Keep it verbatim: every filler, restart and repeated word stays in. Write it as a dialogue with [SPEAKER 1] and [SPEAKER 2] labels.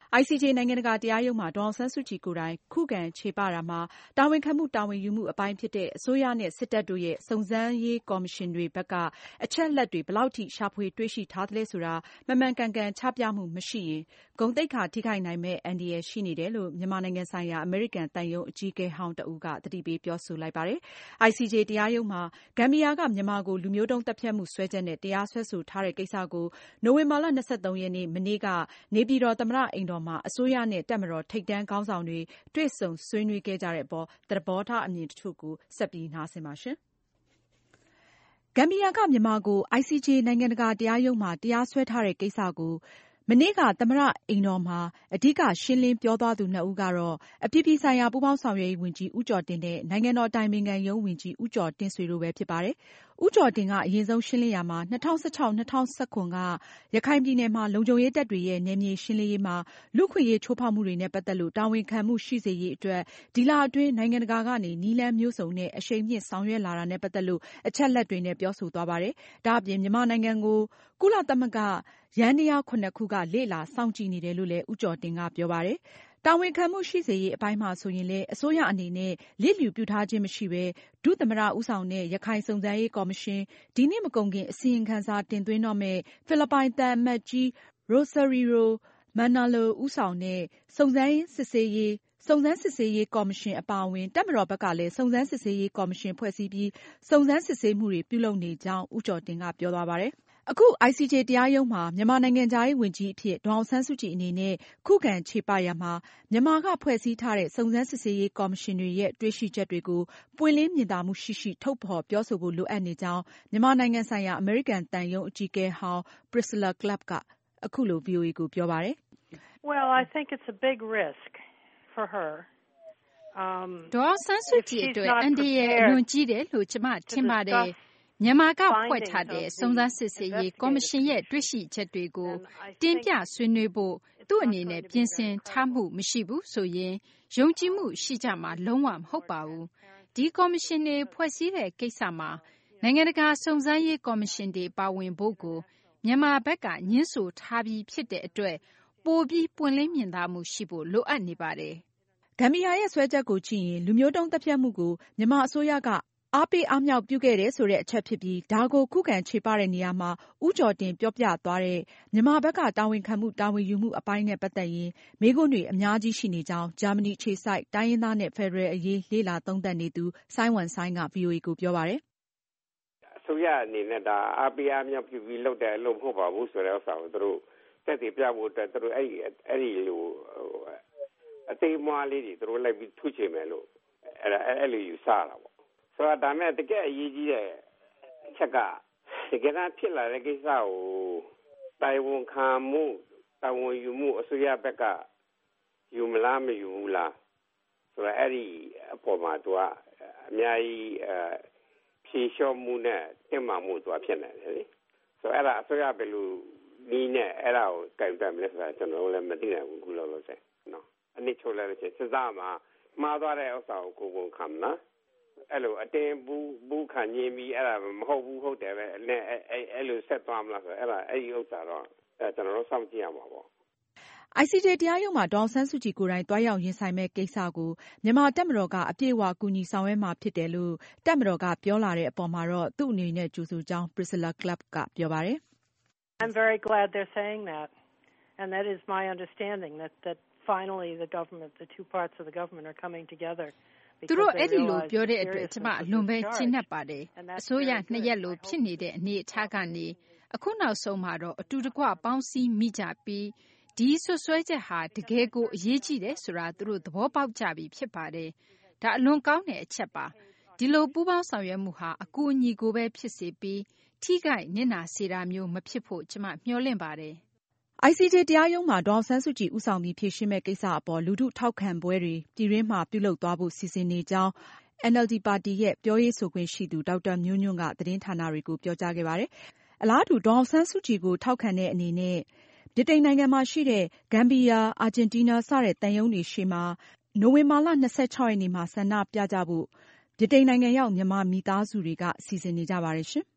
[SPEAKER 1] I C J နိုင်ငံတကာတရားရုံးမှာဒေါ်အောင်ဆန်းစုကြည်ကိုယ်တိုင်ခုခံချေပတာမှာတာဝန်ခံမှုတာဝန်ယူမှုအပိုင်းဖြစ်တဲ့အစိုးရနဲ့စစ်တပ်တို့ရဲ့စုံစမ်းရေးကော်မရှင်တွေဘက်ကအချက်အလက်တွေဘယ်လောက်ထိရှာဖွေတွေ့ရှိထားသလဲဆိုတာမှန်မှန်ကန်ကန်ချပြမှုမရှိရင်ဂုဏ်သိက္ခာထိခိုက်နိုင်မဲ့အန္တရာယ်ရှိနေတယ်လို့မြန်မာနိုင်ငံဆိုင်ရာအမေရိကန်သံရုံးအကြီးအကဲဟောင်းတဦးကသတိပေးပြောဆိုလိုက်ပါတယ်။ I C J တရားရုံးမှာဂမ်ဘီယာကမြန်မာကိုလူမျိုးတုံးသတ်ဖြတ်မှုစွဲချက်နဲ့တရားစွဲဆိုထားတဲ့ကိစ္စကိုနိုဝင်ဘာလ၂၃ရက်နေ့မနေ့ကနေပြည်တော်သမ္မတအိမ်တော်မှာအစိုးရနဲ့တပ်မတော်ထိပ်တန်းခေါင်းဆောင်တွေတွေ့ဆုံဆွေးနွေးခဲ့ကြတဲ့အပေါ်သဘောထားအမြင်တချို့ကိုဆက်ပြီးနားဆင်ပါရှင့်။ ဂမ်ဘီယာကမြန်မာကို I C J နိုင်ငံတကာတရားရုံးမှာတရားစွဲထားတဲ့ကိစ္စကိုမနေ့ကသမ္မတအိမ်တော်မှာအဓိကရှင်းလင်းပြောသွားသူနှစ်ဦးကတော့အပြည်ပြည်ဆိုင်ရာပူးပေါင်းဆောင်ရွက်ရေးဝန်ကြီးဦးကျော်တင်နဲ့နိုင်ငံတော်အတိုင်ပင်ခံရုံးဝန်ကြီးဦးကျော်တင့်ဆွေတို့ပဲဖြစ်ပါတယ်။ ဦးကျော်တင်ကအရင်ဆုံးရှင်းလင်းရာမှာ၂၀၁၆-၂၀၁၇ကရခိုင်ပြည်နယ်မှာလုံခြုံရေးတပ်တွေရဲ့နယ်မြေရှင်းလင်းရေးမှာလူ့အခွင့်အရေးချိုးဖောက်မှုတွေနဲ့ပတ်သက်လို့တာဝန်ခံမှုရှိစေရေးအတွက်ဒီလအတွင်းနိုင်ငံတကာကနေနည်းလမ်းမျိုးစုံနဲ့အရှိန်မြင့်ဆောင်ရွက်လာတာနဲ့ပတ်သက်လို့အချက်အလက်တွေနဲ့ပြောဆိုသွားပါတယ်။ ဒါအပြင်မြန်မာနိုင်ငံကိုကုလသမဂ္ဂယန္တရားခုနှစ်ခုကလေ့လာစောင့်ကြည့်နေတယ်လို့လည်းဦးကျော်တင်ကပြောပါတယ်။ တာဝန်ခံမှုရှိစေရေးအပိုင်းမှာဆိုရင်လည်းအစိုးရအနေနဲ့လျစ်လျူပြုထားခြင်းမရှိပဲဒုသမ္မတဦးဆောင်တဲ့ရခိုင်စုံစမ်းရေးကော်မရှင်၊ ဒီနှစ်မကုန်ခင်အစီရင်ခံစာတင်သွင်းတော့မယ့်ဖိလစ်ပိုင်သံအမတ်ကြီး Rosario Manalo ဦးဆောင်တဲ့စုံစမ်းစစ်ဆေးရေးကော်မရှင်အပါအဝင်တပ်မတော်ဘက်ကလည်းစုံစမ်းစစ်ဆေးရေးကော်မရှင်ဖွဲ့စည်းပြီးစုံစမ်းစစ်ဆေးမှုတွေပြုလုပ်နေကြောင်းဦးကျော်တင်ကပြောသွားပါတယ်။ အခု I C J တရားရုံးမှာမြန်မာနိုင်ငံခြားရေးဝန်ကြီးအဖြစ်ဒေါ်အောင်ဆန်းစုကြည်အနေနဲ့ခုခံချေပရာမှာမြန်မာကဖွဲ့စည်းထားတဲ့စုံစမ်းစစ်ဆေးရေးကော်မရှင်တွေရဲ့တွေ့ရှိချက်တွေကိုပွင့်လင်းမြင်သာမှုရှိရှိထုတ်ဖေါ်ပြောဆိုဖို့လိုအပ်နေကြောင်းမြန်မာနိုင်ငံဆိုင်ရာအမေရိကန်သံရုံးအကြီးအကဲဟောင်း Priscilla Clapp ကအခုလို ဗွီအိုအေကိုပြောပါတယ်
[SPEAKER 2] ။ Well, I think it's a big risk for her. Um,
[SPEAKER 3] ဒေါ်အောင်ဆန်းစုကြည်အတွက်အန္တရာယ်အလွန်ကြီးတယ်လို့ကျမထင်ပါတယ်။မြန်မာကဖွဲ့ထားတဲ့စုံစမ်းစစ်ဆေးရေးကော်မရှင်ရဲ့တွေ့ရှိချက်တွေကိုတင်ပြဆွေးနွေးဖို့သူ့အနေနဲ့ပြင်ဆင်ထားမှုမရှိဘူးဆိုရင်ယုံကြည်မှုရှိကြမှာလုံးဝမဟုတ်ပါဘူး။ဒီကော်မရှင်တွေဖွဲ့စည်းတဲ့ကိစ္စမှာနိုင်ငံတကာစုံစမ်းရေးကော်မရှင်တွေပါဝင်ဖို့ကိုမြန်မာဘက်ကညှင်းဆိုထားပြီးဖြစ်တဲ့အတွက်ပိုပြီးပွင့်လင်းမြင်သာမှုရှိဖို့လိုအပ်နေပါတယ်
[SPEAKER 1] ။ဂမ်ဘီယာရဲ့စွဲချက်ကိုကြည့်ရင်လူမျိုးတုံးသတ်ဖြတ်မှုကိုမြန်မာအစိုးရကအားပေးအားမြှောက်ပြုခဲ့တယ်ဆိုတဲ့အချက်ဖြစ်ပြီးဒါကိုခုခံချေပတဲ့နေရာမှာဦးကျော်တင်ပြောပြသွားတဲ့မြန်မာဘက်ကတာဝန်ခံမှုတာဝန်ယူမှုအပိုင်းနဲ့ပတ်သက်ရင်မေးခွန်းတွေအများကြီးရှိနေကြောင်းဂျာမနီအခြေစိုက်တိုင်းရင်းသားနဲ့ဖယ်ဒရယ်အရေးလေ့လာသုံးသပ်နေသူစိုင်းဝမ်စိုင်းကဗွီအိုအေကိုပြောပါတယ်
[SPEAKER 4] ။အစိုးရအနေနဲ့ဒါအားပေးအားမြှောက်ပြုပြီးလုပ်တဲ့အလုပ်မဟုတ်ပါဘူးဆိုတဲ့ဥစ္စာကိုသူတို့တက်တည်ပြဖို့အတွက်သူတို့အဲ့ဒီအဲ့ဒီလိုအသေးမွားလေးတွေသူတို့လိုက်ပြီးထုချင်မယ်လို့အဲ့ဒါအဲ့လိုယူဆတာပေါ့ဆိုတော့ဒါမဲ့တကယ်အရေးကြီးတဲ့အချက်ကတကယ်တမ်းဖြစ်လာတဲ့ကိစ္စကိုတိုင်ဝန်ခံမှုတာဝန်ယူမှုအစိုးရဘက်ကယူမလားမယူဘူးလားဆိုတော့အဲ့ဒီအပေါ်မှာသူကအများကြီးအဖြေလျှော့မှုနဲ့တင်မှမှုသူကဖြစ်နေတယ်လေဆိုတော့အဲ့ဒါအစိုးရဘယ်လိုနီးနဲ့အဲ့ဒါကိုကြိုက်တယ်မလဲဆိုတာကျွန်တော်လည်းမသိနိုင်ဘူးခုလောလောဆယ်နော်အနည်းချို့လည်းချင်းစစားမှာမှားသွားတဲ့ဥစ္စာကိုကိုယ်ကိုခံနော်အဲ့လိုအတင်းဘူးဘူးခံရင်းပြီးအဲ့ဒါမဟုတ်ဘူးဟုတ်တယ်ပဲအဲ့အဲ့အဲ့လိုဆက်သွားမလားဆိုအဲ့ဒါအဲ့ဒီဥစ္စာတော့အဲ့ကျွန်တော်တို့စောင့်ကြည့်ရမှာပေါ့
[SPEAKER 1] I C J တရားရုံးမှာဒေါ်အောင်ဆန်းစုကြည်ကိုယ်တိုင်သွားရောက်ရင်ဆိုင်မဲ့ကိစ္စကိုမြန်မာတပ်မတော်ကအပြည့်အဝကူညီဆောင်ရွက်မှာဖြစ်တယ်လို့တပ်မတော်ကပြောလာတဲ့အပေါ်မှာတော့သူ့အနေနဲ့ကြိုဆိုကြောင်း Priscilla Clapp ကပြောပါတယ်
[SPEAKER 2] ။ I'm very glad they're saying that and that is my understanding that that finally the government the two parts of the government are coming together
[SPEAKER 3] သူတို့အဲ့ဒီလိုပြောတဲ့အတွက်ကျမအလွန်ပဲကျဉ်းနှက်ပါတယ်အစိုးရနှစ်ရက်လိုဖြစ်နေတဲ့အနေအထားကနေအခုနောက်ဆုံးမှာတော့အတူတကွပေါင်းစည်းမိကြပြီးဒီဆွဆွဲချက်ဟာတကယ်ကိုအရေးကြီးတယ်ဆိုတာသူတို့သဘောပေါက်ကြပြီဖြစ်ပါတယ်ဒါအလွန်ကောင်းတဲ့အချက်ပါဒီလိုပူးပေါင်းဆောင်ရွက်မှုဟာအကူအညီကိုပဲဖြစ်စေပြီးထိခိုက်နစ်နာစေတာမျိုးမဖြစ်ဖို့ကျမမျှော်လင့်ပါတယ်
[SPEAKER 1] I C J တရားရုံးမှာဒေါ်အောင်ဆန်းစုကြည်ဦးဆောင်ပြီးဖြေရှင်းမဲ့ကိစ္စအပေါ်လူထုထောက်ခံပွဲတွေပြည်တွင်းမှာပြုလုပ်သွားဖို့စီစဉ်နေကြောင်း N L D ပါတီရဲ့ပြောရေးဆိုခွင့်ရှိသူဒေါက်တာမျိုးညွန့်ကသတင်းဌာနတွေကိုပြောကြားခဲ့ပါတယ်။အလားတူဒေါ်အောင်ဆန်းစုကြည်ကိုထောက်ခံတဲ့အနေနဲ့ဗြိတိန်နိုင်ငံမှာရှိတဲ့ဂမ်ဘီယာ၊အာဂျင်တီးနားစတဲ့သံရုံးတွေရှေ့မှာနိုဝင်ဘာလ၂၆ရက်နေ့မှာဆန္ဒပြကြဖို့ဗြိတိန်နိုင်ငံရောက်မြန်မာမိသားစုတွေကစီစဉ်နေကြပါတယ်ရှင်။